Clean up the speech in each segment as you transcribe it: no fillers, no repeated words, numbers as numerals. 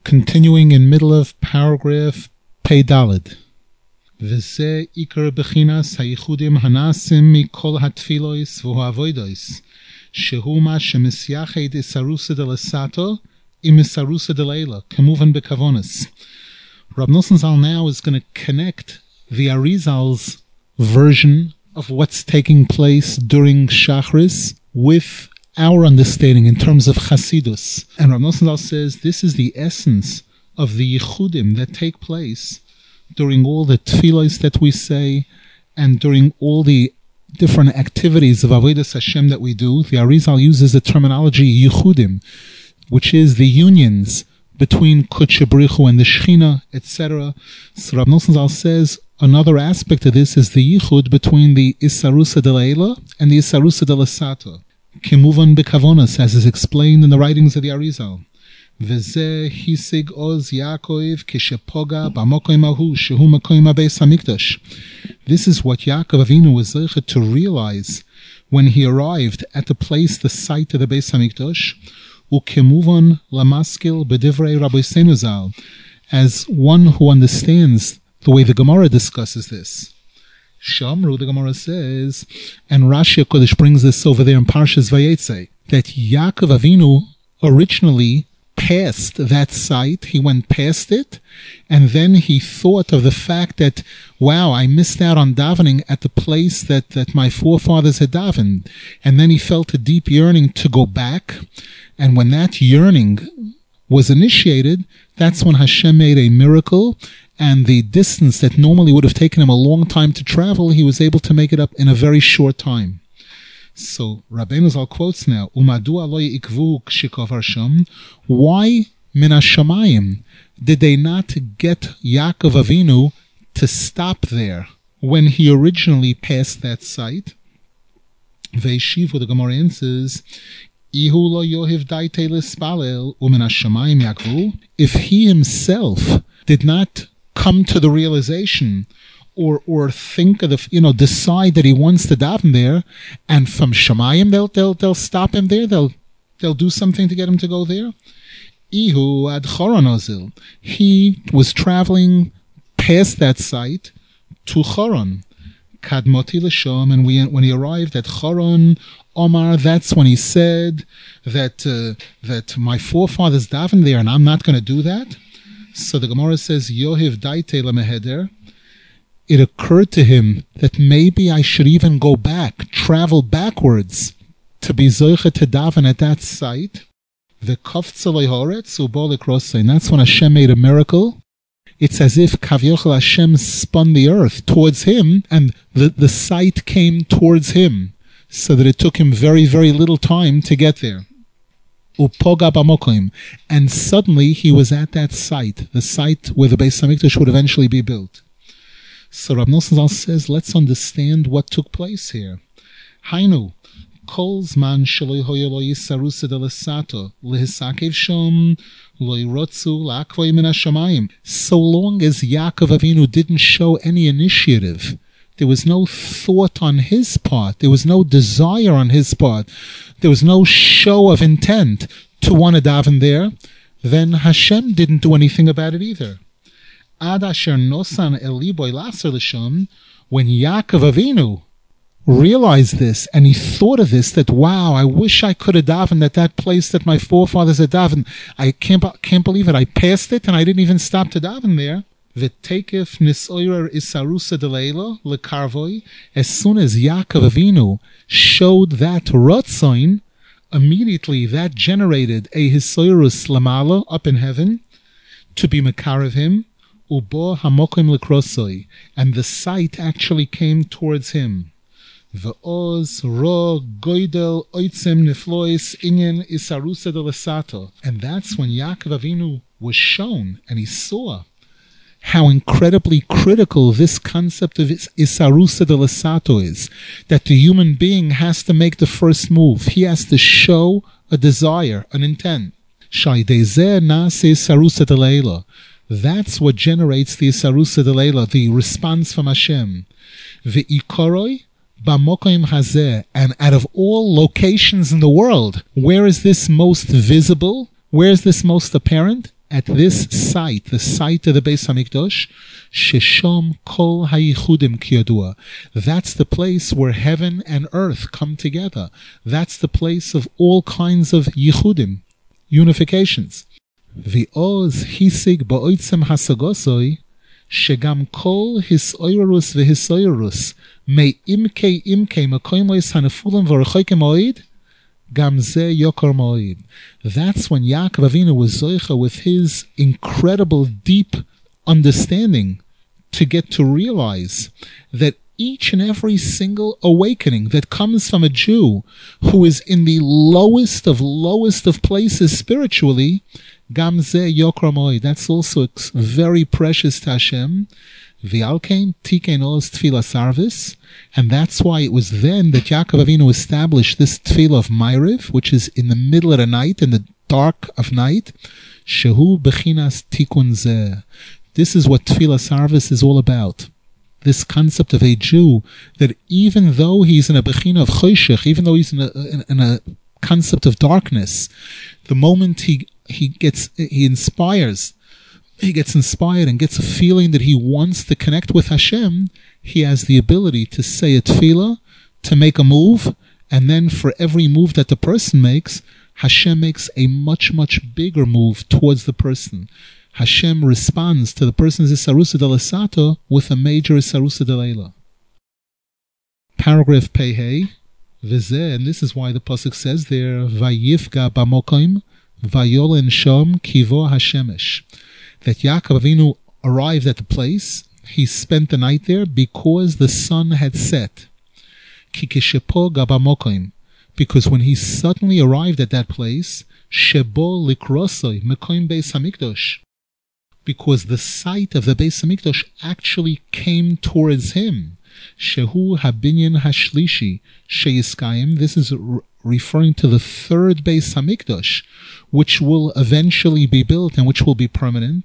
Continuing in middle of paragraph Pei Daled. וזה עיקר בחינס הייחודים הנעשים מכל התפילויס והעבודויס, שהוא מה שמסייחד איסרוסא דלסאטו עם איסרוסא דלילה, כמובן בכוונס. Rab Nosson Zal now is going to connect the Arizal's version of what's taking place during Shachris with our understanding in terms of Chasidus. And Rab Nosson Zal says this is the essence of the Yichudim that take place during all the tefillos that we say and during all the different activities of Avodas Hashem that we do. The Arizal uses the terminology Yichudim, which is the unions between Kodesh Baruch and the Shechina, etc. So Rab Nosson Zal says another aspect of this is the Yichud between the Isarusah Delayla and the Isarusah Delasata. Kimuvan Bekavonas, as is explained in the writings of the Arizal. V'zeh hisig oz Yaakov kishepoga b'mokoim ahu shehu mokoim habeis hamikdash. This is what Yaakov Avinu was zeichet to realize when he arrived at the place, the site of the Beis Hamikdash. Ukemuvan lamaskil b'divrei Rabbeinu Zal, as one who understands the way the Gemara discusses this. Shamru, the Gemara says, and Rashi HaKodesh brings this over there in Parshas Vayetze, that Yaakov Avinu originally passed that site, he went past it, and then he thought of the fact that, wow, I missed out on davening at the place that my forefathers had davened. And then he felt a deep yearning to go back, and when that yearning was initiated, that's when Hashem made a miracle, and the distance that normally would have taken him a long time to travel, he was able to make it up in a very short time. So Rabbeinu Zal quotes now, Umadua lo yikvu kshikov harsham. Why min hashamayim did they not get Yaakov Avinu to stop there when he originally passed that site? Veishiv, the Gemara answers, Ihu lo yohiv daite lispalel umin hashamayim yakvu. If he himself did not come to the realization or think of the, decide that he wants to daven there, and from Shamayim they'll stop him there, they'll do something to get him to go there. Ihu ad Choron ozil. He was traveling past that site to Choron. Kadmoti l'shom, and when he arrived at Choron, Omar, that's when he said that my forefathers davened there and I'm not going to do that. So the Gemara says, Yohiv daite lemeheder. It occurred to him that maybe I should even go back, travel backwards to be zoiche to daven at that site. V'koftzeh lehoretz ubo lekrosei. And that's when Hashem made a miracle. It's as if Kavyochel Hashem spun the earth towards him, and the site came towards him, so that it took him very, very little time to get there. Upoga b'mokoim. And suddenly he was at that site, the site where the Beis Hamikdash would eventually be built. So Rab Nosson Zal says, let's understand what took place here. Hainu, kol zman shelo hoya lo yisarusah delasato lehisakev shom lo yirotzu la'akvoi min hashamayim. So long as Yaakov Avinu didn't show any initiative, there was no thought on his part, there was no desire on his part, there was no show of intent to want to daven there, then Hashem didn't do anything about it either. Ad asher nosan el liboy laser l'sham, when Yaakov Avinu realized this and he thought of this, that wow, I wish I could have davened at that place that my forefathers had davened. I can't believe it. I passed it and I didn't even stop to daven there. V'tekef nisoyer isarusah delayla lekarvoi. As soon as Yaakov Avinu showed that rotzoin, immediately that generated a hisoyrus lamala up in heaven to be makarev him. Ubo hamokim lekrosoi, and the sight actually came towards him. Ve'oz ro goydel oitzem neflois inyan isarusah delasato. And that's when Yaakov Avinu was shown, and he saw how incredibly critical this concept of isarusah delasato is. That the human being has to make the first move. He has to show a desire, an intent. Shaydezeh nase isarusah delayla. That's what generates the Isarusah Delayla, the response from Hashem. Ve'ikoroi b'mokoim hazeh. And out of all locations in the world, where is this most visible? Where is this most apparent? at this site, the site of the Beis Hamikdash, Shesham Kol Hayichudim Kiyadua. That's the place where heaven and earth come together. That's the place of all kinds of yichudim, unifications. V'oz hisig ba'oitzem hasagosoi, shegam kol hisoyrus v'hisoyrus, me imke makoimois hanefulim v'rechoikem oid, gam ze yokar moid. That's when Yaakov Avinu was zoicha with his incredible deep understanding to get to realize that each and every single awakening that comes from a Jew who is in the lowest of places spiritually, gam ze yokar moid, that's also very precious to Hashem. V'alkein tikein oz tefillas arvis, and that's why it was then that Yaakov Avinu established this tefillah of Ma'ariv, which is in the middle of the night, in the dark of night. Shehu bechinas tikun zeh. This is what tefillas arvis is all about. This concept of a Jew, that even though he's in a bechina of choshech, even though he's in a concept of darkness, the moment he gets inspired and gets a feeling that he wants to connect with Hashem, he has the ability to say a tefillah, to make a move, and then for every move that the person makes, Hashem makes a much, much bigger move towards the person. Hashem responds to the person's Isarusa de Lesato with a major Isarusa de Leila. Paragraph Pehei, V'zeh, and this is why the pasuk says there, Vayifga b'mokoim, Vayolen shom kivo hashemesh. That Yaakov Avinu arrived at the place, he spent the night there because the sun had set. Kikishepo gabamokoim, because when he suddenly arrived at that place, shebo likrosoi mekoim Beis Hamikdash, because the site of the Beis Hamikdash actually came towards him. Shehu habinyan hashlishi sheyiskayim. This is referring to the third Beis Hamikdash, which will eventually be built and which will be permanent.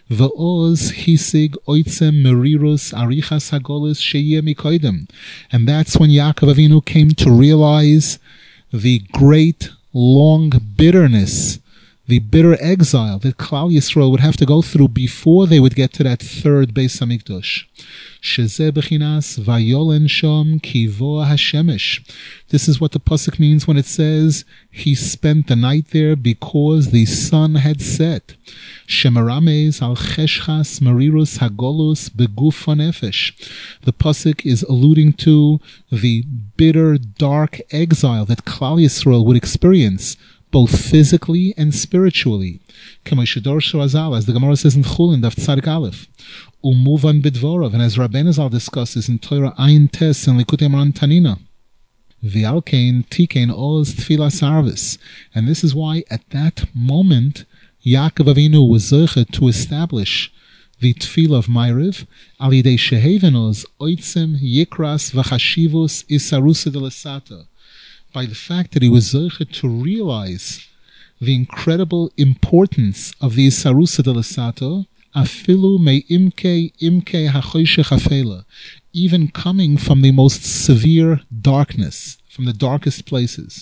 V'oz hisig oitzem merirus arichas hagolis sheyeh mikoidem. And that's when Yaakov Avinu came to realize the great, long bitterness, the bitter exile that Klal Yisrael would have to go through before they would get to that third Beis Hamikdash. Shezeh bechinas vayolen shom kivo hashemesh. This is what the pasuk means when it says he spent the night there because the sun had set. Shemarames al cheshchas merirus hagolus beguf nefesh. The pasuk is alluding to the bitter, dark exile that Klal Yisrael would experience, both physically and spiritually. As the Gemara says in Chulin, Daf Tzadik Aleph, Umuvan bidvorov, and as Rabbeinu Zal discusses in Torah Ayin Tes and Likutei Moharan Tanina, V'alkein tikein oz tefillas arvis. And this is why at that moment Yaakov Avinu was zoche to establish the tefillah of Ma'ariv, al yidei shehevenos oitzem yikras v'chashivus isarusa de lesata, by the fact that he was zoche to realize the incredible importance of the isarusa de lesato, afilu me imke hachoshech afela, even coming from the most severe darkness, from the darkest places.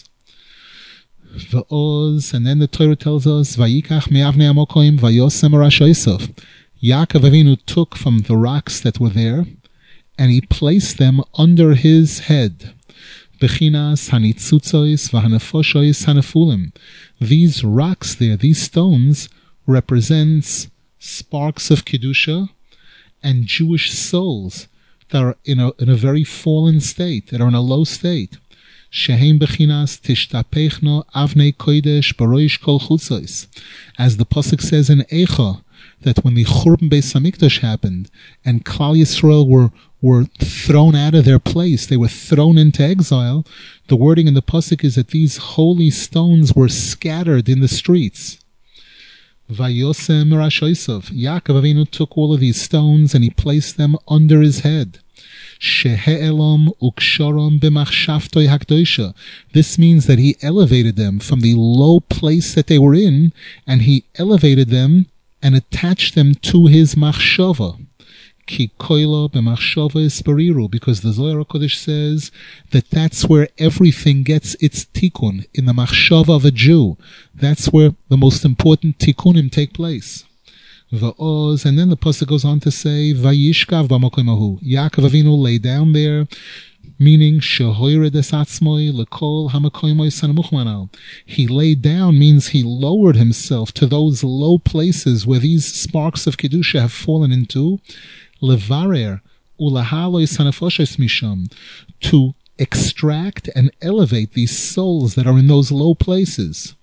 V'oz, and then the Torah tells us, vayikach me'avnei amokoim vayosem rashoisov. Yaakov Avinu took from the rocks that were there, and he placed them under his head. Bechinas hanitzutzois v'hanefoshois hanefulim. These rocks there, these stones, represents sparks of Kedusha and Jewish souls that are in a very fallen state, that are in a low state. Shehem bechinas tishtapechno avnei kodesh baroish kol chutzos. As the pasuk says in Eicha, that when the Churban Beis Hamikdash happened and Klal Yisrael were thrown out of their place, they were thrown into exile, the wording in the pasuk is that these holy stones were scattered in the streets. Vayosem rashoisov. Yaakov Avinu took all of these stones and he placed them under his head. Shehe'elom ukshorom b'machshavtoi hakdosha. This means that he elevated them from the low place that they were in, and he elevated them and attached them to his machshava. Ki koilo b'machshava ispariru, because the Zohar HaKodesh says that that's where everything gets its tikkun, in the machshava of a Jew. That's where the most important tikkunim take place. Va'oz, and then the pasuk goes on to say, Vayishkav b'makom hahu. Yaakov Avinu lay down there, meaning shehoired es atzmoi lekol hamakoimoi sanamuch manal. He laid down means he lowered himself to those low places where these sparks of kedusha have fallen into. Levarer ulahaloi sanafoshes misham, to extract and elevate these souls that are in those low places.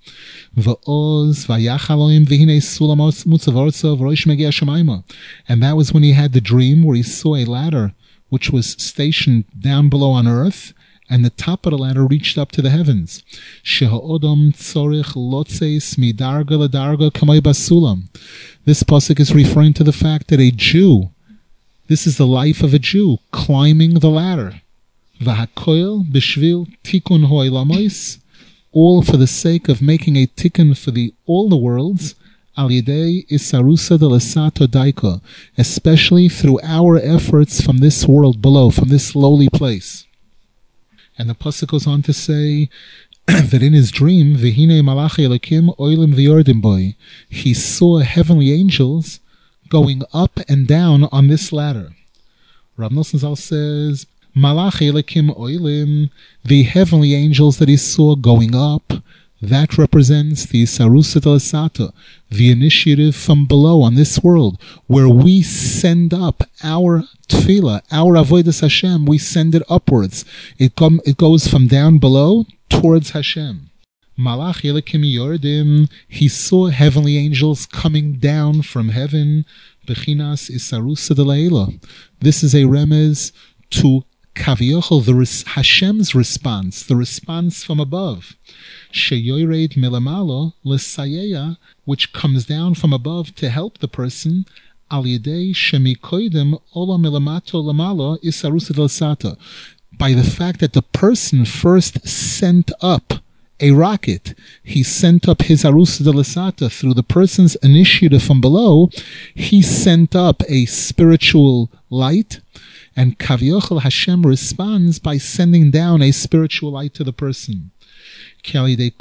Va'oz vayachaloim v'hinei sulamot mutzavortzav roish megia shemaima. And that was when he had the dream where he saw a ladder which was stationed down below on earth, and the top of the ladder reached up to the heavens. Sheha'odam tzorich lotzeis midarga ladarga kamay basulam. This pasuk is referring to the fact that a Jew, this is the life of a Jew, climbing the ladder. V'hakoil b'shvil tikkun ho'ilamos, all for the sake of making a tikkun for all the worlds, al yedei isarusa de lesato daiko, especially through our efforts from this world below, from this lowly place. And the pasuk goes on to say that in his dream, v'hinei malachi elokim oilim v'yordim boi, he saw heavenly angels going up and down on this ladder. Rav Nosson Zal says, Malachi Elokim Oilim, the heavenly angels that he saw going up, that represents the Isarusa del Sato, the initiative from below on this world, where we send up our tefillah, our avodas Hashem, we send it upwards. It goes from down below towards Hashem. Malachi Elokim Yordim, he saw heavenly angels coming down from heaven. Bechinas Isarusa del Eila. This is a remez to Kaviochel, Hashem's response, the response from above. Sheyored milamalo lesayeya, which comes down from above to help the person. Al yedei shemikoidem ola milamato lamalo isarusa del sata, by the fact that the person first sent up a rocket. He sent up his arusa de lasata through the person's initiative from below. He sent up a spiritual light, and Kaviochel Hashem responds by sending down a spiritual light to the person. Because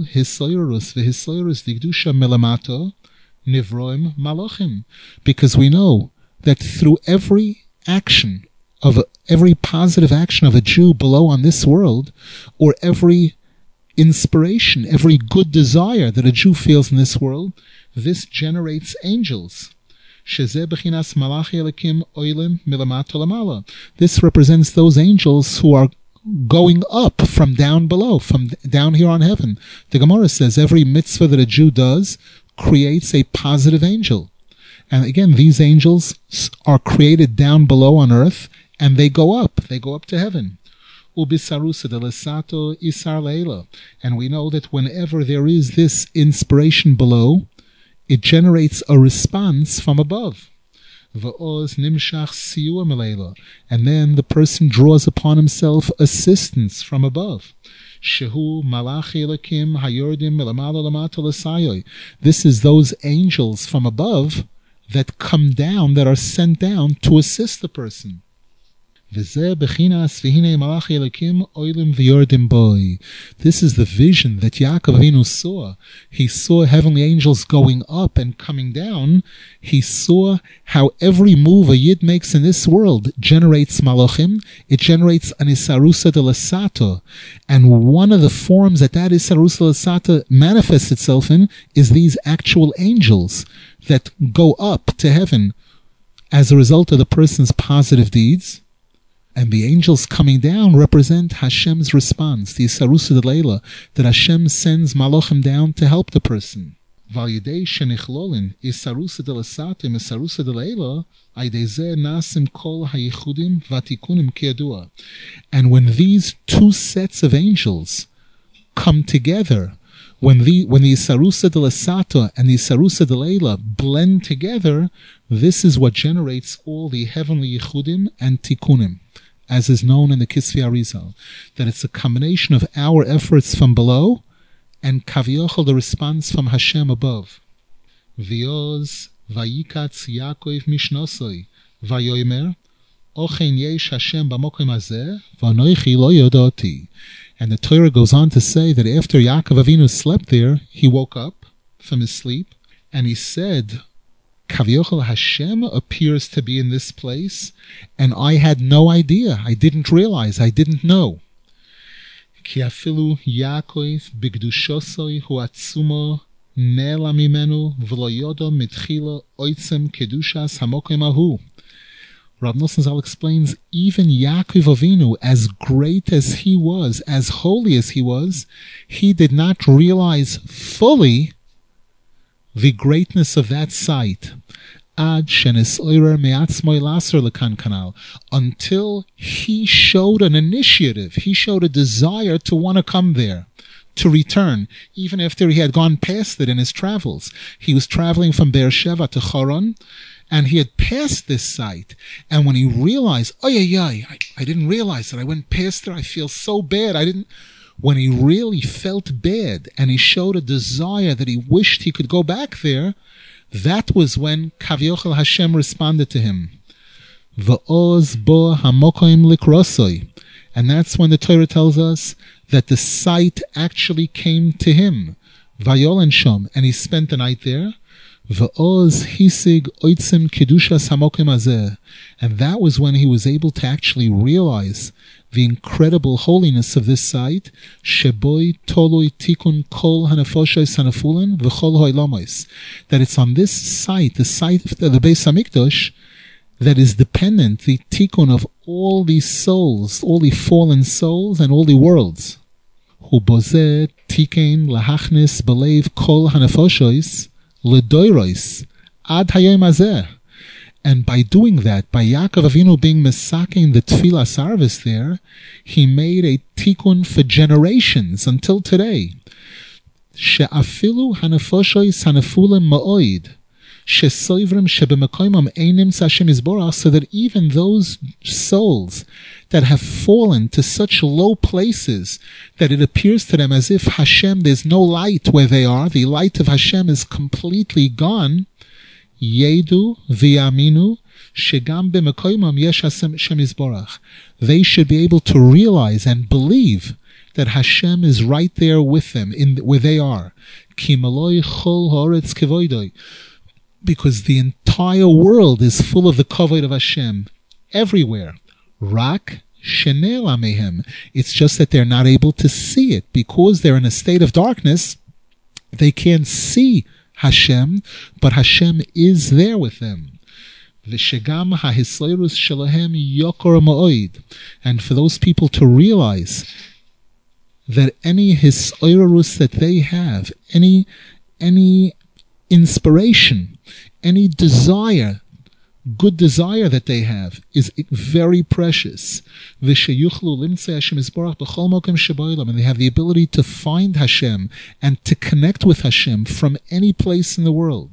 we know that through every positive action of a Jew below on this world, or every inspiration, every good desire that a Jew feels in this world, this generates angels. This represents those angels who are going up from down below, from down here on heaven. The Gemara says every mitzvah that a Jew does creates a positive angel. And again, these angels are created down below on earth, and they go up to heaven. And we know that whenever there is this inspiration below, it generates a response from above. And then the person draws upon himself assistance from above. This is those angels from above that come down, that are sent down to assist the person. This is the vision that Yaakov Avinu saw. He saw heavenly angels going up and coming down. He saw how every move a Yid makes in this world generates malachim. It generates an isarusa de lasato. And one of the forms that isarusa de lasato manifests itself in is these actual angels that go up to heaven as a result of the person's positive deeds. And the angels coming down represent Hashem's response, the Isarusa de Leila, that Hashem sends malachim down to help the person. And when these two sets of angels come together, when the Isarusa de Lasato and the Isarusa de Leila blend together, this is what generates all the heavenly Yichudim and Tikkunim, as is known in the Kisvei Arizal, that it's a combination of our efforts from below and Kaviochel, the response from Hashem above. V'yoz vayikatz Yaakov mishnosoi Vayomer, Ochen yesh Hashem b'mokim hazeh, v'anoichi lo yodoti. And the Torah goes on to say that after Yaakov Avinu slept there, he woke up from his sleep, and he said, Kavyochel Hashem appears to be in this place, and I had no idea. I didn't realize. I didn't know. Ki afilu Yaakov b'kedushosoi hu atzumo nela mimenu v'lo yodo mitchila oitzem kedushas hamokim ahu. Rav Nosson Zal explains, even Yaakov Avinu, as great as he was, as holy as he was, he did not realize fully the greatness of that site. Ad shenesoirer me'atzmoi laser lekan kanal, until he showed an initiative, he showed a desire to want to come there, to return, even after he had gone past it in his travels. He was traveling from Beersheba to Choron, and he had passed this site. And when he realized, I didn't realize that I went past there, I feel so bad, when he really felt bad, and he showed a desire that he wished he could go back there, that was when Kavyochel Hashem responded to him. V'oz bo hamokoim likrosoi. And that's when the Torah tells us that the site actually came to him. Vayolen shom, and he spent the night there. V'oz hisig oitzim kedushas hamokim hazeh. And that was when he was able to actually realize the incredible holiness of this site. Sheboi toloi tikun kol hanefoshes hanefulen v'chol hoilamos. That it's on this site, the site of the Beis Hamikdash, that is dependent, the tikkun of all these souls, all the fallen souls and all the worlds. Hu bozeh tiken lahachnis belev kol hanefoshes ledoiros ad hayom hazeh. And by doing that, by Yaakov Avinu being mesaking the Tefillah Sarvis there, he made a tikkun for generations until today. She'afilu hanefoshes hanefulim ma'oid. So that even those souls that have fallen to such low places that it appears to them as if Hashem, there's no light where they are, the light of Hashem is completely gone, Yedu v'yaminu shegam b'mekoymam yesh Hashem yizborach. They should be able to realize and believe that Hashem is right there with them, where they are. Ki maloi chol haaretz kevoidoi. Because the entire world is full of the kavod of Hashem, everywhere. Rak shenela mehem. It's just that they're not able to see it. Because they're in a state of darkness, they can't see Hashem, but Hashem is there with them. V'shegam hahisleirus shelahem yokor ma'oid. And for those people to realize that any hisleirus that they have, any inspiration, any desire, good desire that they have is very precious. And they have the ability to find Hashem and to connect with Hashem from any place in the world.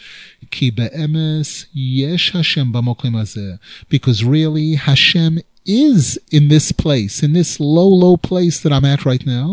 Because really Hashem is in this place, in this low place that I'm at right now.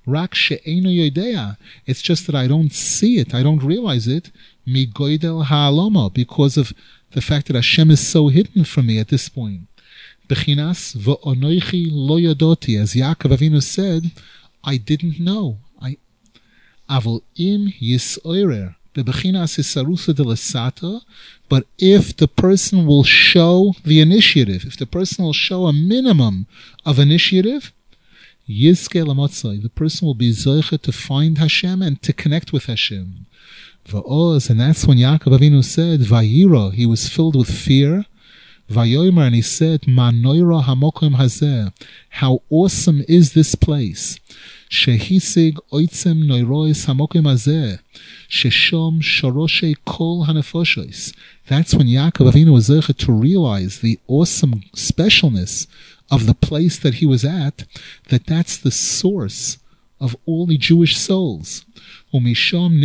It's just that I don't see it, I don't realize it, because of the fact that Hashem is so hidden from me at this point. Bechinas v'onoichi lo yodoti, as Yaakov Avinu said, I didn't know. Avol im yisoirer bebechinas hisarusa de lesata. But if the person will show the initiative, if the person will show a minimum of initiative, Yizke Lamotzai, the person will be zoche to find Hashem and to connect with Hashem. Va'oz, and that's when Yaakov Avinu said, Vayiro, he was filled with fear. Vayomer, and he said, Ma noira hamokim hazeh, how awesome is this place. Shehisig oitzem noirois hamokim hazeh, sheshom shoroshe kol hanefoshes. That's when Yaakov Avinu was zoche to realize the awesome specialness of the place that he was at, that's the source of all the Jewish souls. And it's from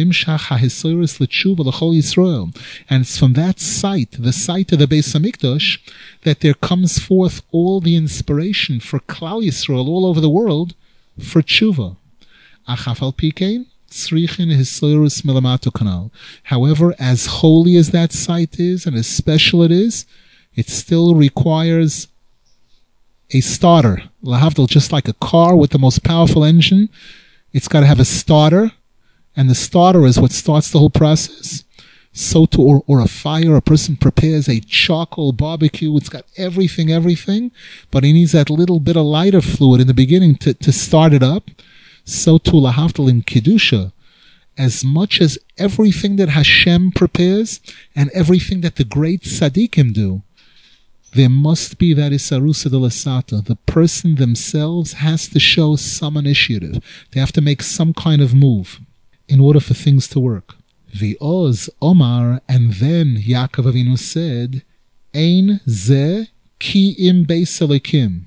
that site, the site of the Beis Hamikdash, that there comes forth all the inspiration for Klal Yisrael all over the world for tshuva. However, as holy as that site is and as special it is, It still requires a starter. Lahavdil, just like a car with the most powerful engine, it's got to have a starter, and the starter is what starts the whole process. So too, or a fire, a person prepares a charcoal barbecue, it's got everything, but he needs that little bit of lighter fluid in the beginning to start it up. So too, lahavdil in Kedusha, as much as everything that Hashem prepares and everything that the great tzaddikim do, there must be that isarusa de lasata. The person themselves has to show some initiative. They have to make some kind of move in order for things to work. V'oz Omar, and then Yaakov Avinu said, Ein ze ki im beis Elokim.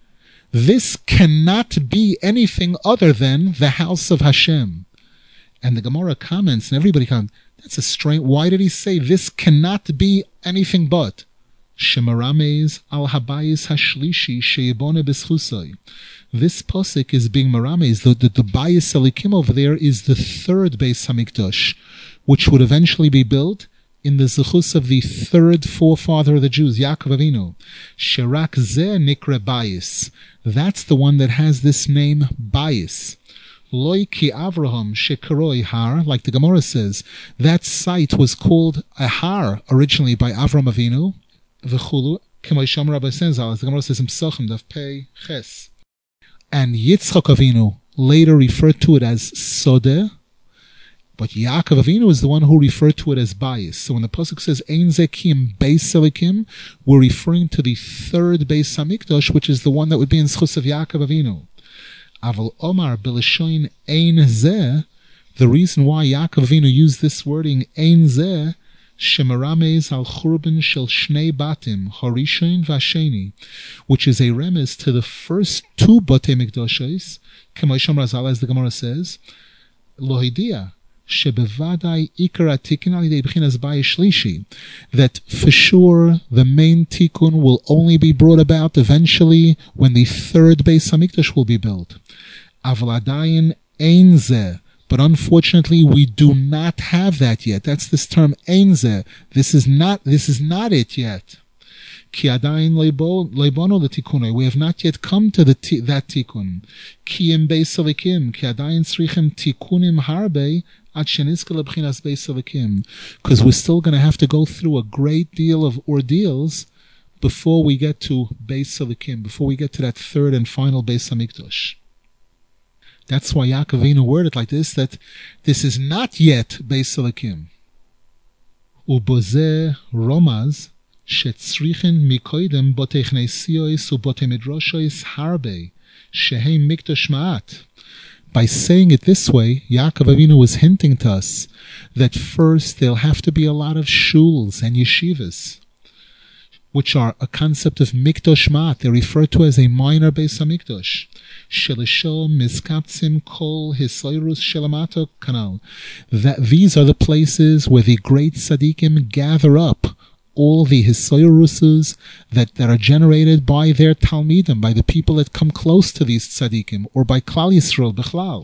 This cannot be anything other than the house of Hashem. And the Gemara comments, and everybody comments, that's a strange, why did he say this cannot be anything but? Shemarames al habayis hashlishi sheyibone b'schusay. This pasuk is being marames. The bayis elikim over there is the third Beis Hamikdash, which would eventually be built in the zechus of the third forefather of the Jews, Yaakov Avinu. Sherak zeh nikre bayis. That's the one that has this name bayis. Loi ki Avraham shekaroi har, like the Gemara says, that site was called a har originally by Avram Avinu. V'chulu, k'may sham Rabbi Senzal, as the Gemara says in Pesachim, Daf Pei Ches. And Yitzchak Avinu later referred to it as Sodeh, but Yaakov Avinu is the one who referred to it as Bayis. So when the pasuk says Ein Zekim Beis Elikim, we're referring to the third Beis Hamikdash, which is the one that would be in schus of Yaakov Avinu. Aval Omar Belishoin Ein Zeh, the reason why Yaakov Avinu used this wording Ein Zeh, Shemarames al Churban shel Shnei Batim Harishon Vasheni, which is a remiss to the first two Batei Mikdashos, K'moisham Razal, as the Gemara says, Lohidia Shebevadai Ikar Atikin Alidei B'chinas Bayis Shlishi, that for sure the main tikkun will only be brought about eventually when the third Beis Hamikdash will be built. Aval Adayin Ein Zeh. But unfortunately, we do not have that yet. That's this term Ein Zeh. This is not it yet. Ki adayin leibono l'tikunei. We have not yet come to that tikkun. Ki im beis elikim. Ki adayin tzrichem tikunim harbe ad shenizke lebchinas beis elikim. Because we're still going to have to go through a great deal of ordeals before we get to beis elikim, before we get to that third and final Beis Hamikdash. That's why Yaakov Avinu worded like this, that this is not yet Beis Elikim. Ubozeh romaz shetzrichen mikoidem botei chnesiois ubotei midrashois harbe shehem mikdash ma'at. By saying it this way, Yaakov Avinu was hinting to us that first there'll have to be a lot of shuls and yeshivas, which are a concept of mikdash ma'at. They're referred to as a minor Beis Hamikdash. Shelisho miskaptzim kol hisoyrus shelamato kanal. That these are the places where the great tzaddikim gather up all the hisoyruses that are generated by their talmidim, by the people that come close to these tzaddikim, or by Klal Yisrael b'chlal.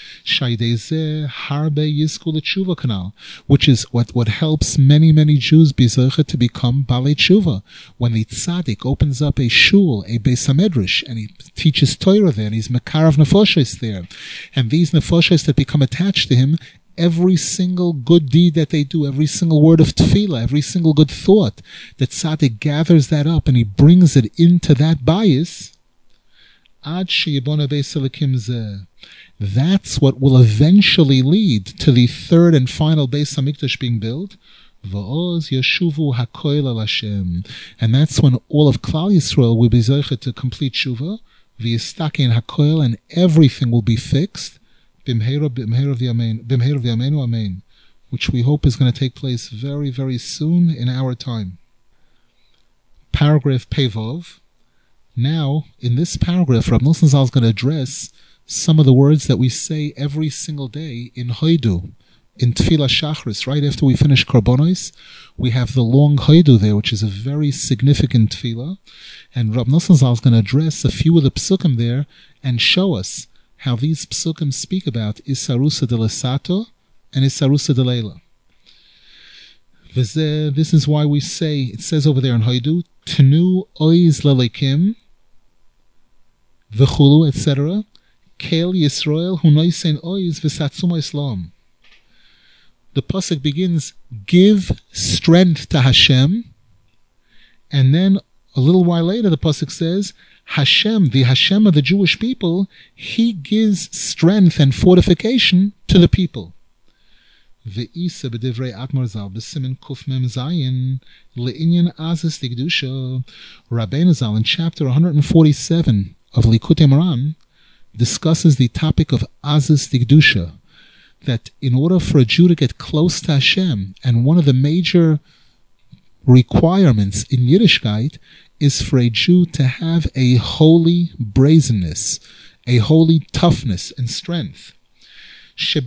Which is what helps many Jews to become Balei Tshuva. When the tzaddik opens up a shul, a Beis HaMedrash, and he teaches Torah there, and he's Mekarav Nefoshes there, and these Nefoshes that become attached to him, every single good deed that they do, every single word of tefillah, every single good thought, the tzaddik gathers that up and he brings it into that bias. Ad sheyibona beis elikim zeh. That's what will eventually lead to the third and final Beis Hamikdash being built. V'oz yeshuvu hakoil al Hashem. And that's when all of Klal Yisrael will be zeichet to complete tshuva. V'yistakein hakoil, and everything will be fixed. B'mheir v'yameinu amen. Which we hope is going to take place very soon in our time. Paragraph Pevov. Now, in this paragraph, Rav Nosson Zal is going to address some of the words that we say every single day in Hoidu, in Tefillah Shachris. Right after we finish Karbonos, we have the long Hoidu there, which is a very significant Tefillah. And Rav Nosson Zal is going to address a few of the psukim there and show us how these psukim speak about Isarusa de Lesato and Isarusa de Leila. This is why we say, it says over there in Haidu, Tenu oiz lelekim, v'chulu, etc. Kel Yisrael hu noisen oiz v'satzum Islam. The pasuk begins, give strength to Hashem, and then a little while later the pasuk says, Hashem, the Hashem of the Jewish people, He gives strength and fortification to the people. Ve'isa b'divrei Admor Zal b'simen kuf mem zayin le'inyan azis digdusha. Rabbeinu Zal in chapter 147 of Likutei Moharan discusses the topic of azis digdusha, that in order for a Jew to get close to Hashem, and one of the major requirements in Yiddishkeit is for a Jew to have a holy brazenness, a holy toughness and strength. In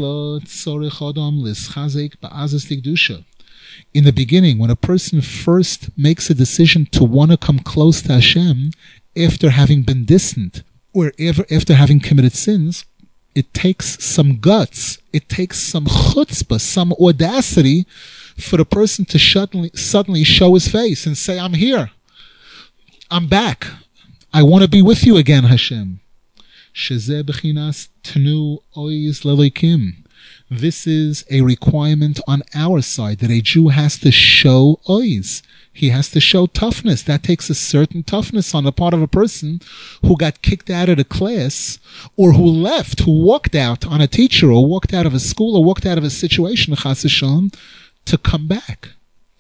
the beginning, when a person first makes a decision to want to come close to Hashem after having been distant or after having committed sins, it takes some guts, it takes some chutzpah, some audacity for the person to suddenly show his face and say, I'm here, I'm back, I want to be with you again, Hashem. Shezeh b'chinas tenu oiz lelekim. This is a requirement on our side, that a Jew has to show oiz. He has to show toughness. That takes a certain toughness on the part of a person who got kicked out of the class, or who left, who walked out on a teacher, or walked out of a school, or walked out of a situation, chas v'shalom, to come back.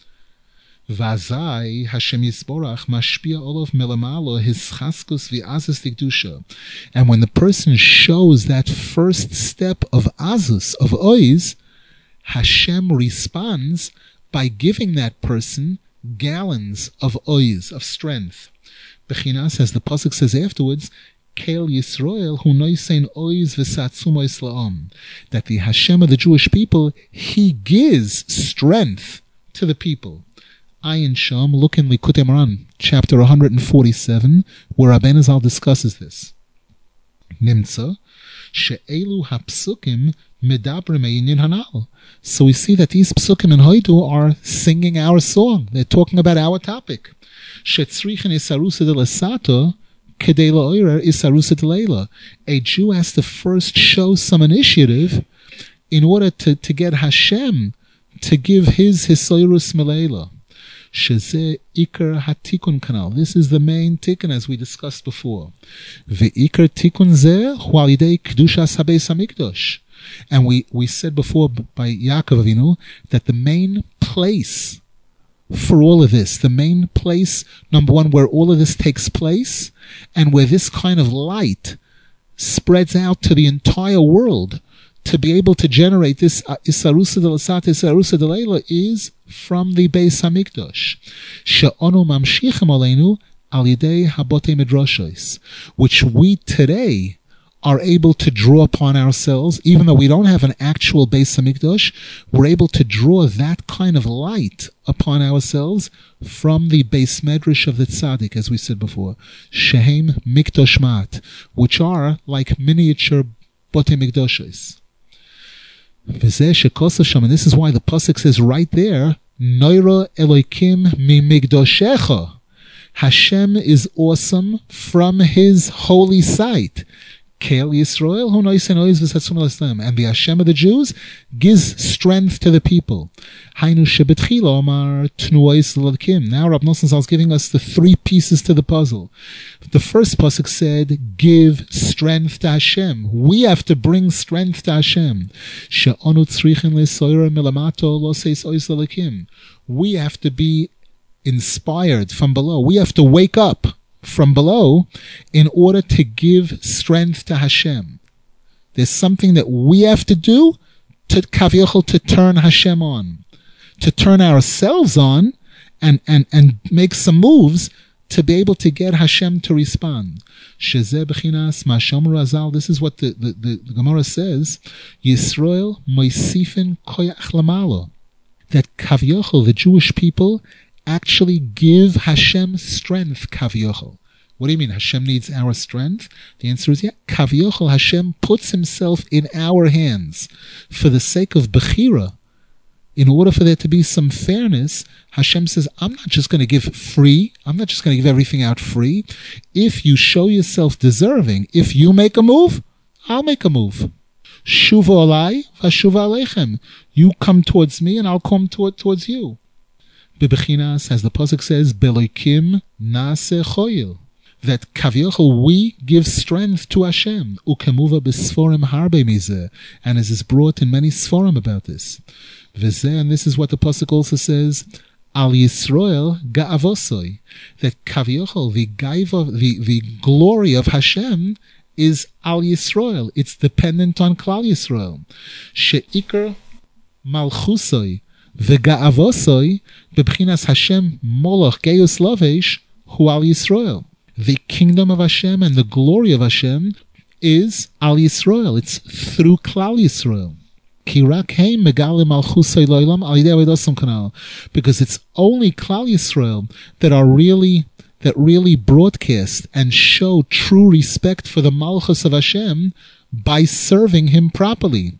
Vazai Hashem Yisborach mashpia olav melamalo his chaskus v'azus digdusha. And when the person shows that first step of azus, of oiz, Hashem responds by giving that person gallons of oiz, of strength. Bechinas, as the pasuk says afterwards, Kel Yisrael hu noisen oiz v'satzum ois la'am, that the Hashem of the Jewish people, He gives strength to the people. Ayin Sham, look in Likutei Moharan, chapter 147, where Rabbeinu Zal discusses this. Nimtza, she'elu hapsukim medabrim einin hanal. So we see that these psukim in Haidu are singing our song. They're talking about our topic. She'tzrichen isarusa de lesato kedei la'oirer isarusa de leila. A Jew has to first show some initiative in order to get Hashem to give His hisoirus meleila. Shezeh Iker HaTikun Kanal. This is the main tikkun, as we discussed before. Ve'ikar Tikun Zeh Hu Al Yidei Kedushas HaBeis HaMikdash. And we said before by Yaakov Avinu that the main place for all of this, the main place, number one, where all of this takes place, and where this kind of light spreads out to the entire world, to be able to generate this Isarusa de Lasat, Isarusa de Leila, is from the Beis HaMikdash. She'onu mamshichem aleinu al yidei habotei midrashos, which we today are able to draw upon ourselves, even though we don't have an actual Beis HaMikdash, we're able to draw that kind of light upon ourselves from the Beis Medrash of the Tzaddik, as we said before, Shehem Mikdash Mat, which are like miniature Botei Mikdashos. And this is why the pasuk says right there, Noira Elokim mi migdoshecha. Hashem is awesome from His holy sight. Kel Yisrael hu noisen oiz v'satzum l'Islam. And the Hashem of the Jews gives strength to the people. Hainu shebetchila omar tnu oiz l'Elokim. Now Rav Nosson Zal is giving us the three pieces to the puzzle. The first pasuk said, give strength to Hashem. We have to bring strength to Hashem. She'onu tzrichen le'soira milamato lo seis oiz l'Elokim. We have to be inspired from below. We have to wake up from below in order to give strength to Hashem. There's something that we have to do to kaviyachol, to turn Hashem on, to turn ourselves on and make some moves to be able to get Hashem to respond. Shezeh b'chinas ma'shamru azal. This is what the Gemara says. Yisrael moisifin koyach lamalo. That kaviyachol, the Jewish people, actually give Hashem strength, kaviyachol. What do you mean? Hashem needs our strength? The answer is yeah. Kaviyachol, Hashem puts Himself in our hands for the sake of Bechira. in order for there to be some fairness, Hashem says, I'm not just going to give free. I'm not just going to give everything out free. If you show yourself deserving, if you make a move, I'll make a move. Shuva olai v'shuva aleichem. You come towards me and I'll come towards you. Bebechinas, as the pasuk says, Belokim nase choyil. That Kavyochel, we give strength to Hashem. Ukemuva b'sforim harbe mizeh. And as is brought in many sforim about this. V'zeh, and this is what the pasuk also says, Al Yisrael ga'avosoi. That Kavyochel, the glory of Hashem, is Al Yisrael. It's dependent on Klal Yisrael. She'ikar malchusoi v'ga'avosoi b'bchinas Hashem moloch geus lovesh hu Al Yisrael. The kingdom of Hashem and the glory of Hashem is Al Yisrael. It's through Klal Yisrael. Because it's only Klal Yisrael that really broadcast and show true respect for the Malchus of Hashem by serving Him properly.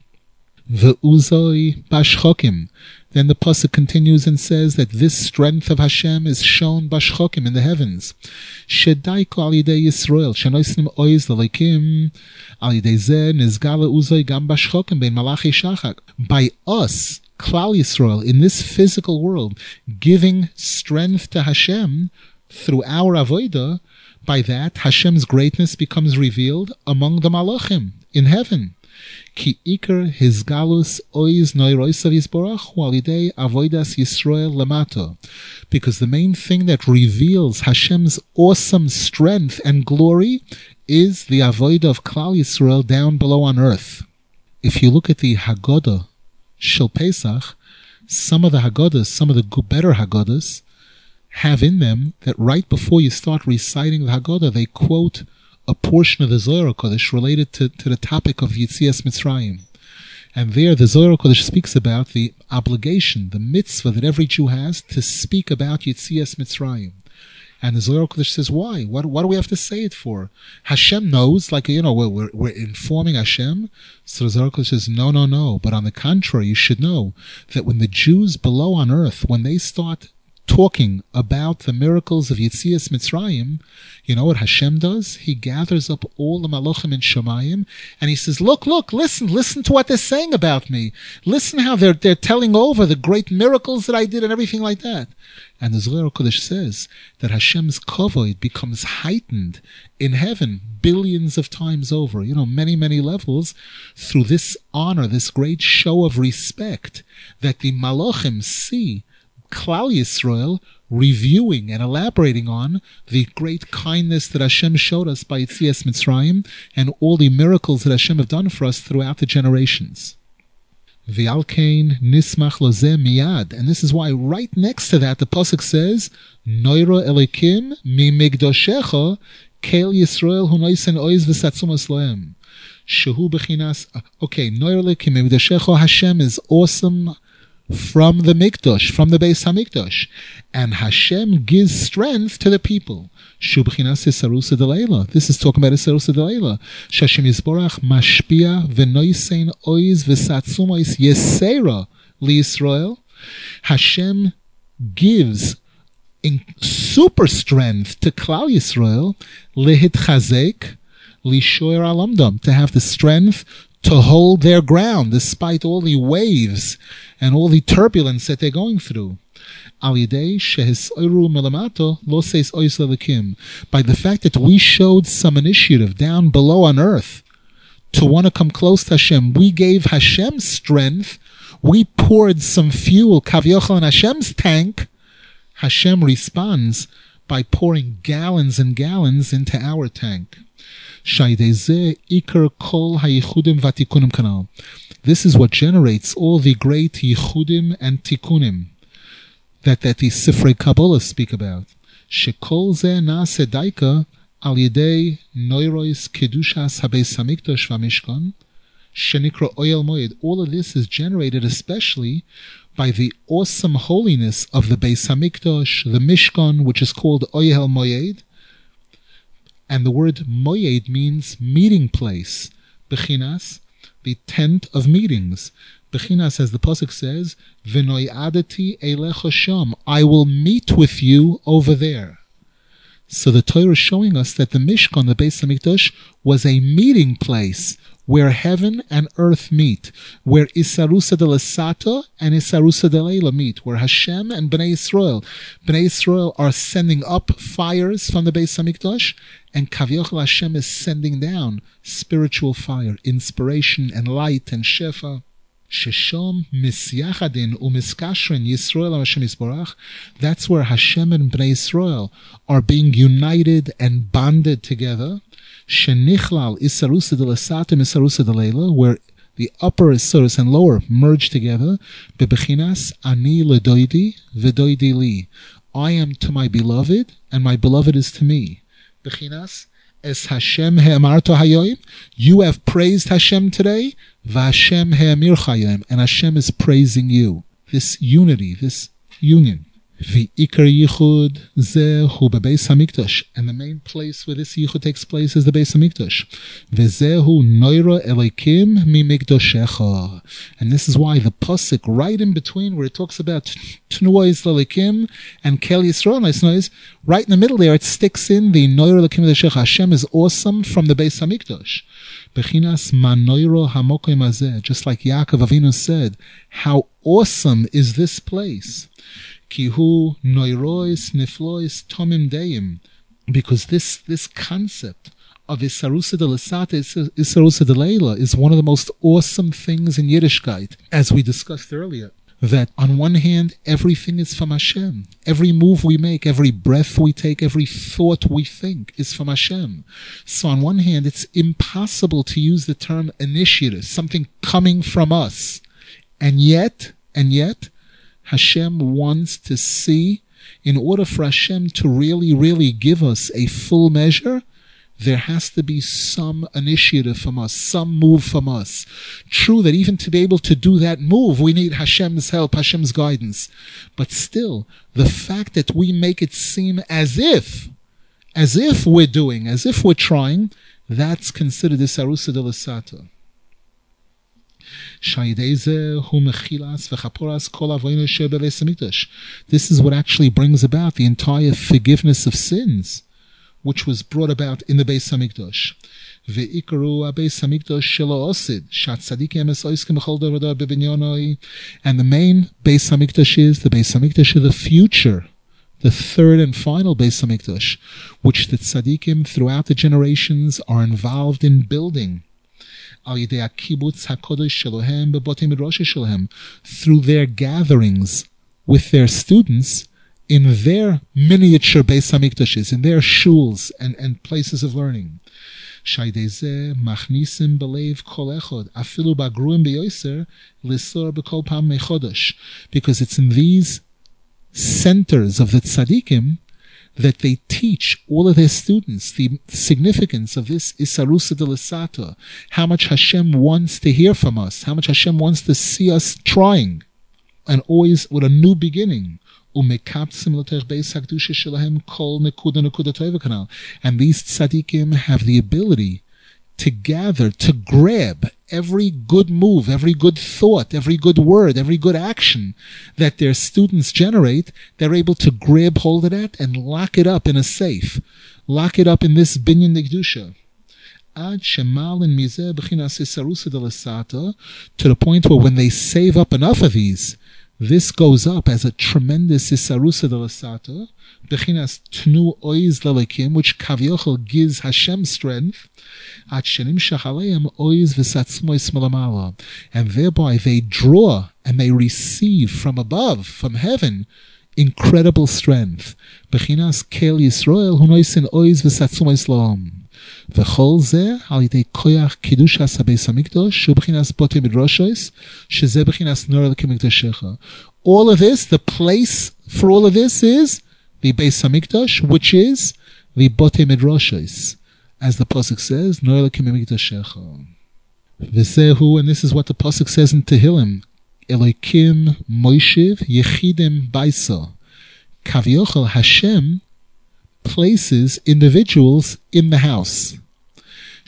Ve'uzoi bashchokim. Then the pasuk continues and says that this strength of Hashem is shown bashchokim in the heavens. Shedaiku al yidei Yisrael, shenoisnim oiz l'leikim, al yidei zeh nizgala uzoi gam bashchokim bein malachi shachak. By us, Klal Yisrael, in this physical world, giving strength to Hashem through our avodah, by that Hashem's greatness becomes revealed among the malachim in heaven. Ki iker hizgalus oiz noiroisav yisborach walidei avodas Yisrael lamato. Because the main thing that reveals Hashem's awesome strength and glory is the avodah of Klal Yisrael down below on earth. If you look at the Haggadah Shel Pesach, some of the Haggadahs, some of the better Haggadahs, have in them that right before you start reciting the Haggadah, they quote a portion of the Zohar Kodesh related to the topic of Yetzias Mitzrayim. And there the Zohar Kodesh speaks about the obligation, the mitzvah that every Jew has to speak about Yetzias Mitzrayim. And the Zohar Kodesh says, why? What do we have to say it for? Hashem knows, we're informing Hashem. So the Zohar Kodesh says, no. But on the contrary, you should know that when the Jews below on earth, when they start talking about the miracles of Yetzias Mitzrayim, you know what Hashem does? He gathers up all the Malachim in Shemayim, and he says, look, listen to what they're saying about me. Listen how they're telling over the great miracles that I did and everything like that. And the Zohar Kodesh says that Hashem's kavod becomes heightened in heaven billions of times over, many, many levels, through this honor, this great show of respect that the Malachim see Klal Yisrael reviewing and elaborating on the great kindness that Hashem showed us by Yetzias Mitzrayim and all the miracles that Hashem have done for us throughout the generations. V'alkein nismach lozeh miyad. And this is why right next to that the pasuk says, Noiro elikim mi migdoshecha kel Yisrael hu noisen oiz v'satzumas loem. Shehu bechinas. Okay, Noiro elikim mi migdoshecha. Hashem is awesome from the Mikdash, from the Beis HaMikdash. And Hashem gives strength to the people. Shubchinas Isarusa Delayla. This is talking about Isarusa Delayla. Shashem Yisborach Mashpia V'noisein Oiz V'satzumois Yesera Li-Yisrael. Hashem gives in super strength to Klal Yisrael Lehitchazek Lishoyer Alamdam, to have the strength to hold their ground despite all the waves and all the turbulence that they're going through. By the fact that we showed some initiative down below on earth to want to come close to Hashem, we gave Hashem strength, we poured some fuel, Kavyochel, in Hashem's tank. Hashem responds by pouring gallons and gallons into our tank. This is what generates all the great yichudim and tikkunim that the Sifrei Kabbalah speak about. Shekol ze na'aseh daika al yedei noiros kedushas habeis hamikdash v'mishkan shenikra oyel moed. All of this is generated especially by the awesome holiness of the Beis Hamikdash, the Mishkan, which is called Oyel Moed. And the word Moed means meeting place. Bechinas, the tent of meetings. Bechinas, as the pasuk says, V'noyadati elecha sham, I will meet with you over there. So the Torah is showing us that the Mishkan, the Beis Hamikdash, was a meeting place where heaven and earth meet, where Isarusa de Lesata and Isarusa de Leila meet, where Hashem and Bnei Yisrael are sending up fires from the Beis Hamikdash, and Kavyochel Hashem is sending down spiritual fire, inspiration and light and shefa. Sheshom misyachadin umiskashrin Yisrael Hashem Yisborach. That's where Hashem and Bnei Yisrael are being united and bonded together. Shenichlal isarusa de lesatim isarusa de leila, where the upper Isurus and lower merge together. Bebechinas ani ledoidi v'doidi li. I am to my beloved, and my beloved is to me. Bechinas es Hashem he'amarto hayoim. You have praised Hashem today. V'Hashem he'amir chayim, and Hashem is praising you. This unity, this union. V'ikar yichud zeh hu bebeis hamikdash, and the main place where this yichud takes place is the Beis Hamikdash. V'zehu noira elikim mi mikdoshecha, and this is why the pasuk right in between where it talks about tnuos elikim and kel Yisrael, right in the middle there it sticks in the noira elikim mikdoshecha. Hashem is awesome from the Beis Hamikdash. Bechinas manoiro hamokim hazeh, just like Yaakov Avinu said, how awesome is this place. Kihu noirois niflois tomim deim, because this concept of Isarusa de Lesata, Isarusa de Leila, is one of the most awesome things in Yiddishkeit, as we discussed earlier. That on one hand, everything is from Hashem. Every move we make, every breath we take, every thought we think is from Hashem. So on one hand, it's impossible to use the term initiative, something coming from us. And yet, Hashem wants to see, in order for Hashem to really give us a full measure, there has to be some initiative from us, some move from us. True that even to be able to do that move, we need Hashem's help, Hashem's guidance. But still, the fact that we make it seem as if we're doing, as if we're trying, that's considered Isarusa de Lesata. This is what actually brings about the entire forgiveness of sins, which was brought about in the Beis Hamikdash. And the main Beis Hamikdash is the Beis Hamikdash of the future, the third and final Beis Hamikdash, which the tzaddikim throughout the generations are involved in building. Through their gatherings with their students in their miniature Beis Hamikdashes, in their shuls and places of learning. Because it's in these centers of the tzaddikim that they teach all of their students the significance of this Isarusa de Lesata, how much Hashem wants to hear from us, how much Hashem wants to see us trying, and always with a new beginning. And these tzaddikim have the ability to gather, to grab every good move, every good thought, every good word, every good action that their students generate. They're able to grab hold of that and lock it up in a safe, lock it up in this binyan nekdusha. To the point where when they save up enough of these, this goes up as a tremendous Isarusa de Lesata, Bechinas Tnu Oiz Lelekim, which Kavyochel gives Hashem strength, and thereby they draw and they receive from above, from heaven, incredible strength. Bechinas Kel Yisrael Hunoisin Oiz V'Satzum Islam. V'chol zeh al yidei koyach kidushas habeis hamikdash shu b'chinas botei midrashos shezeh b'chinas nor elikim mikdashecha. All of this, the place for all of this is the Beis Hamikdash, which is the botei midrashos, as the pasuk says, nor elikim mikdashecha. V'zehu, and this is what the pasuk says in Tehillim, Elokim Moishiv Yechidim Baisa. Kavyochel Hashem places individuals in the house.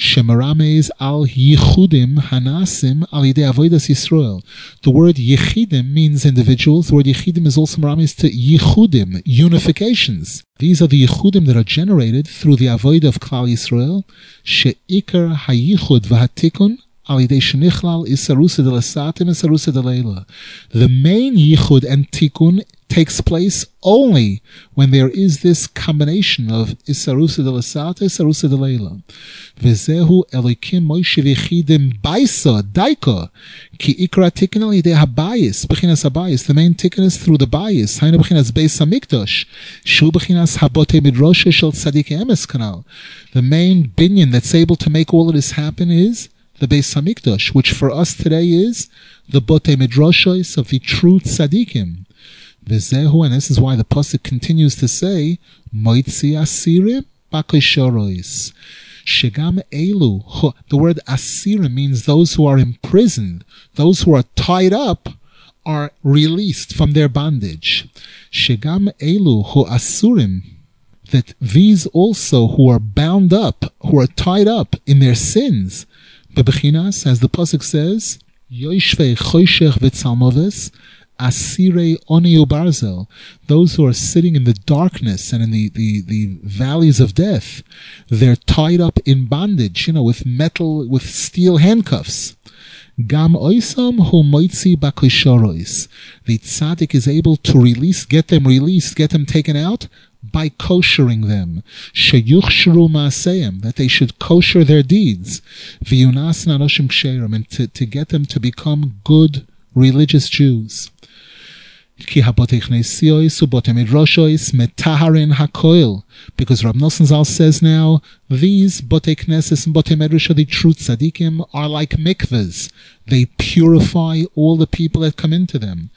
Shemarames al yichudim hanasim al yidei avodas Yisrael. The word yichidim means individuals. The word yichidim is also marames to yichudim, unifications. These are the yichudim that are generated through the avodah of Klal Yisrael. She'ikar hayichud v'hatikun al yidei shenichlal isarusa delasatim isarusa delayla. The main yichud and tikun takes place only when there is this combination of Isarusa de Lasata, Isarusa de Leila. Vezehu Elikim Moshe Vichidim Baisa, Daika, Ki Ikra Tikkun Al Yidei HaBayis, Bechinas HaBayis. The main tikkun is through the Bayis. Hainu Bechinas Beis HaMikdash, Shu Bechinas Habote Midrasha Shel Tzadik Emes Kanal. The main binyan that's able to make all of this happen is the Beis HaMikdash, which for us today is the Bote Midrashos of the true Tzadikim. V'zehu, and this is why the pasuk continues to say, Moitzi asirim bakishorois. Shegam elu. The word asirim means those who are imprisoned, those who are tied up, are released from their bondage. Shegam elu hu asurim. That these also who are bound up, who are tied up in their sins, bebechinas, as the pasuk says, Yoshvei choshech v'tzalmoves, Asirei Oni Ubarzel, those who are sitting in the darkness and in the valleys of death, they're tied up in bondage, with steel handcuffs. Gam oisam hu moitzi bakishorois. The tzaddik is able to get them taken out by koshering them. Sheyuchshru maaseim, that they should kosher their deeds. V'yunas nanoshim ksherim, and to get them to become good religious Jews. Ki habotei chnesiois ubote midrashois metaharin hakoil. Because Rab Nosson Zal says now, these botei knesses and botei midrash, the true tzaddikim, are like mikvahs. They purify all the people that come into them.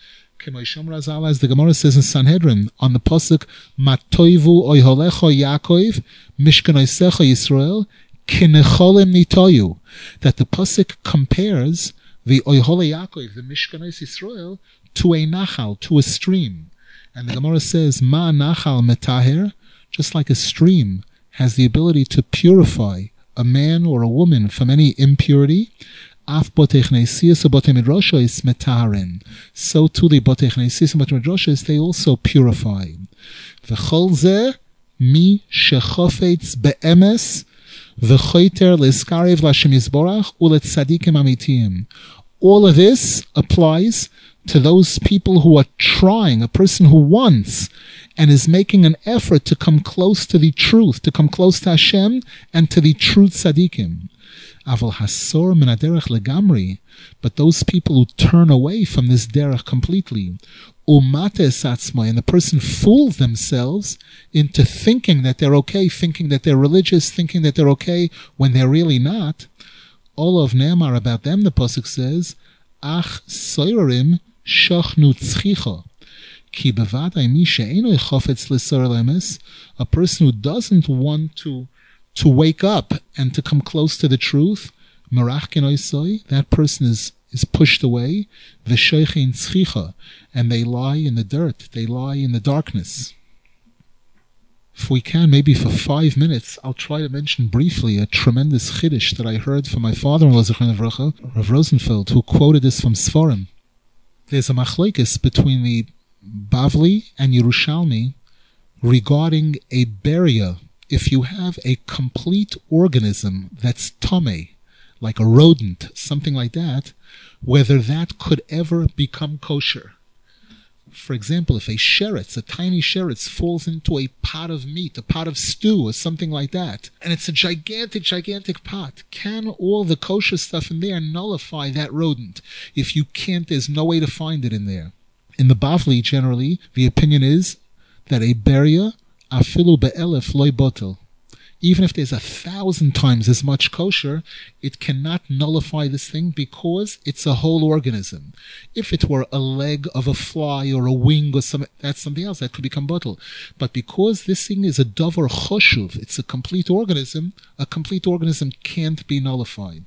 As the Gemara says in Sanhedrin, on the pasuk, Matoivu oiholecho Yaakov, mishkanoisecho Yisrael, kinecholim nitoyu. That the pasuk compares the Oihole Yaakov, the Mishkanos Yisrael, to a nachal, to a stream. And the Gemara says, Ma nachal metaher, just like a stream has the ability to purify a man or a woman from any impurity, af botei chnesias ubotei midrashos metaharin. So too the botei chnesias ubotei midrashos, they also purify. V'chol zeh mi shechofetz be'emes v'choiter leskarev l'Hashem Yisborach u'letzadikim amitiyim. All of this applies to those people who are trying, a person who wants and is making an effort to come close to the truth, to come close to Hashem and to the true tzaddikim. Aval hasor min haderech legamri, but those people who turn away from this derech completely, umates atzmai, and the person fools themselves into thinking that they're okay, thinking that they're religious, thinking that they're okay when they're really not. All of Ne'emar, about them, the pasuk says, Ach soirim shochnu tzchicha. Ki bevadai mi she'enoi chofetz l'sor lemes, a person who doesn't want to wake up and to come close to the truth, merachkin oisoi, that person is pushed away, v'shoichin tzchicha, and they lie in the dirt, they lie in the darkness. If we can, maybe for 5 minutes, I'll try to mention briefly a tremendous chiddush that I heard from my father-in-law, Zechron Avrocha, Rav Rosenfeld, who quoted this from Sforim. There's a machlokes between the Bavli and Yerushalmi regarding a beria. If you have a complete organism that's tameh, like a rodent, something like that, whether that could ever become kosher. For example, if a sheretz, a tiny sheretz, falls into a pot of meat, a pot of stew, or something like that, and it's a gigantic, gigantic pot, can all the kosher stuff in there nullify that rodent? If you can't, there's no way to find it in there. In the Bavli, generally, the opinion is that a beria, afilu be'elef loy botel. Even if there's 1,000 times as much kosher, it cannot nullify this thing because it's a whole organism. If it were a leg of a fly or a wing or something, that's something else that could become bottle. But because this thing is a davar choshuv, it's a complete organism can't be nullified.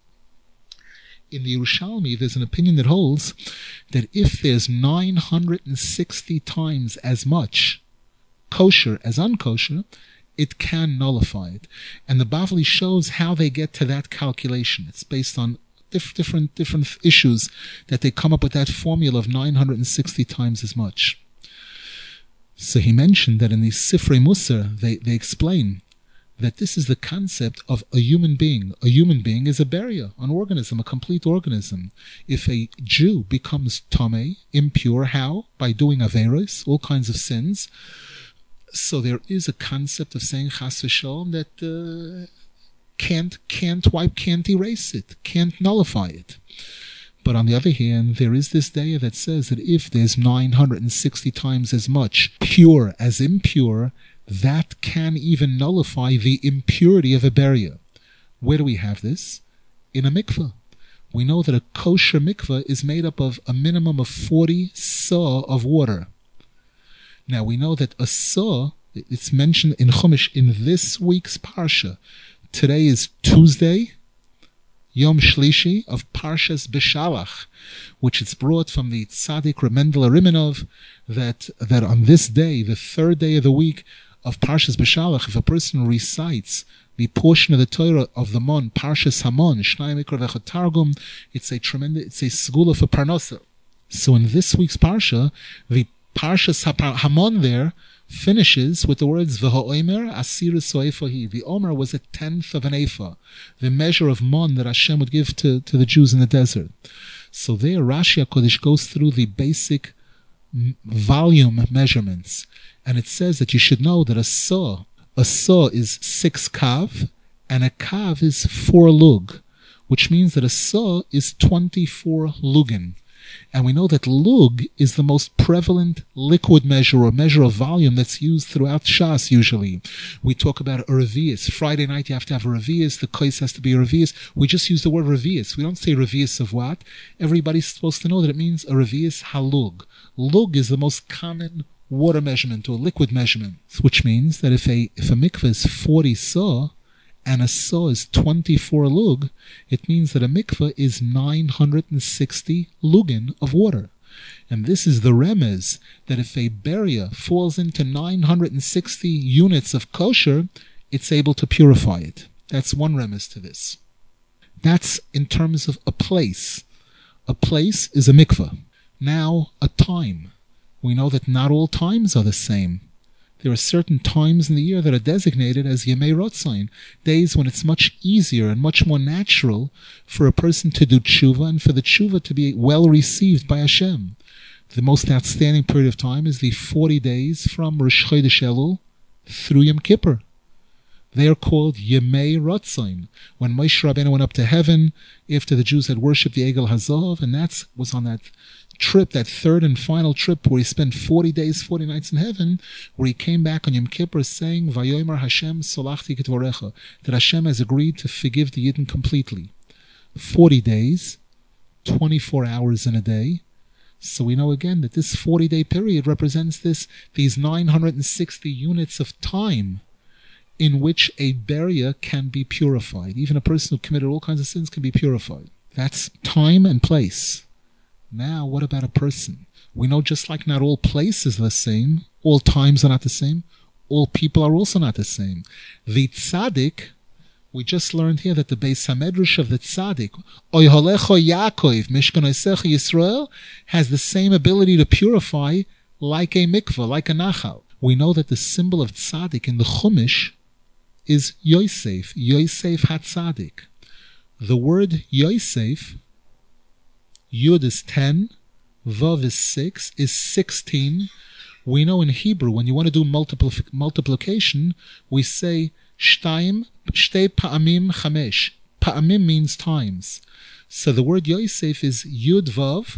In the Yerushalmi, there's an opinion that holds that if there's 960 times as much kosher as unkosher, it can nullify it. And the Bavli shows how they get to that calculation. It's based on different issues that they come up with that formula of 960 times as much. So he mentioned that in the Sifrei Musar, they explain that this is the concept of a human being. A human being is a beria, an organism, a complete organism. If a Jew becomes tamei, impure, how? By doing averos, all kinds of sins. So there is a concept of saying chas v'shalom that can't erase it, can't nullify it. But on the other hand, there is this day that says that if there's 960 times as much pure as impure, that can even nullify the impurity of a beria. Where do we have this? In a mikveh. We know that a kosher mikveh is made up of a minimum of 40 sa of water. Now we know that a sa, it's mentioned in Chumash in this week's parsha. Today is Tuesday, Yom Shlishi of Parshas Beshalach, which is brought from the Tzaddik Reb Mendel Ariminov, that on this day, the third day of the week of Parshas Beshalach, if a person recites the portion of the Torah of the Mon, Parshas Hamon, Shnai Mikra V'Echad Targum, it's a segula for Parnosa. So in this week's parsha, the Parshas Hamon there finishes with the words V'ha'omer asir so'efahi. The Omer was 1/10 of an ephah, the measure of mon that Hashem would give to the Jews in the desert. So there Rashi HaKodesh goes through the basic volume measurements, and it says that you should know that a saw is 6 kav, and a kav is 4 lug, which means that a saw is 24 lugin. And we know that lug is the most prevalent liquid measure or measure of volume that's used throughout Shas usually. We talk about a revius. Friday night you have to have a revius. The kos has to be a revius. We just use the word revius. We don't say revius of what. Everybody's supposed to know that it means a revius halug. Lug is the most common water measurement or liquid measurement, which means that if a mikveh is 40 sa, and a saw is 24 lug, it means that a mikveh is 960 lugin of water. And this is the remez, that if a beria falls into 960 units of kosher, it's able to purify it. That's one remez to this. That's in terms of a place. A place is a mikveh. Now, a time. We know that not all times are the same. There are certain times in the year that are designated as Yemei Rotzain, days when it's much easier and much more natural for a person to do tshuva and for the tshuva to be well received by Hashem. The most outstanding period of time is the 40 days from Rosh Chodesh Elul through Yom Kippur. They are called Yemei Rotzain. When Moshe Rabbeinu went up to heaven after the Jews had worshipped the Egel Hazav, and that was on that trip, that third and final trip where he spent 40 days, 40 nights in heaven, where he came back on Yom Kippur saying, Vayomer Hashem solachti ketvorecha, that Hashem has agreed to forgive the Yidden completely. 40 days, 24 hours in a day. So we know again that this 40-day period represents these 960 units of time in which a beria can be purified. Even a person who committed all kinds of sins can be purified. That's time and place. Now, what about a person? We know just like not all places are the same, all times are not the same, all people are also not the same. The tzaddik, we just learned here that the Beis HaMedrash of the tzaddik, Oyholecho Yaakov, Mishkanosecha Yisrael, has the same ability to purify like a mikveh, like a nachal. We know that the symbol of tzaddik in the Chumash is Yosef, Yosef HaTzaddik. The word Yosef, Yud is 10, Vav is 6, is 16. We know in Hebrew, when you want to do multiplication, we say Shtei Pa'amim Chamesh. Pa'amim means times. So the word Yosef is Yud Vav,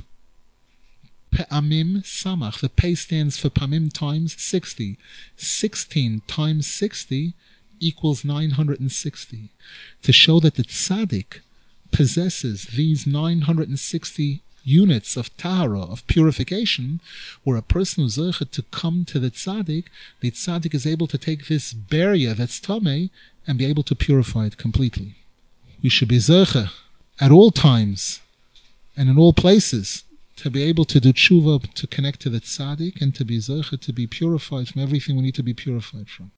Pa'amim Samach. The Pei stands for Pa'amim times 60. 16 times 60 equals 960. To show that the tzaddik possesses these 960 units of tahara, of purification, where a person who's zeichet to come to the tzaddik is able to take this beria that's tamei and be able to purify it completely. We should be zeichet at all times and in all places to be able to do tshuva, to connect to the tzaddik, and to be zeichet to be purified from everything we need to be purified from.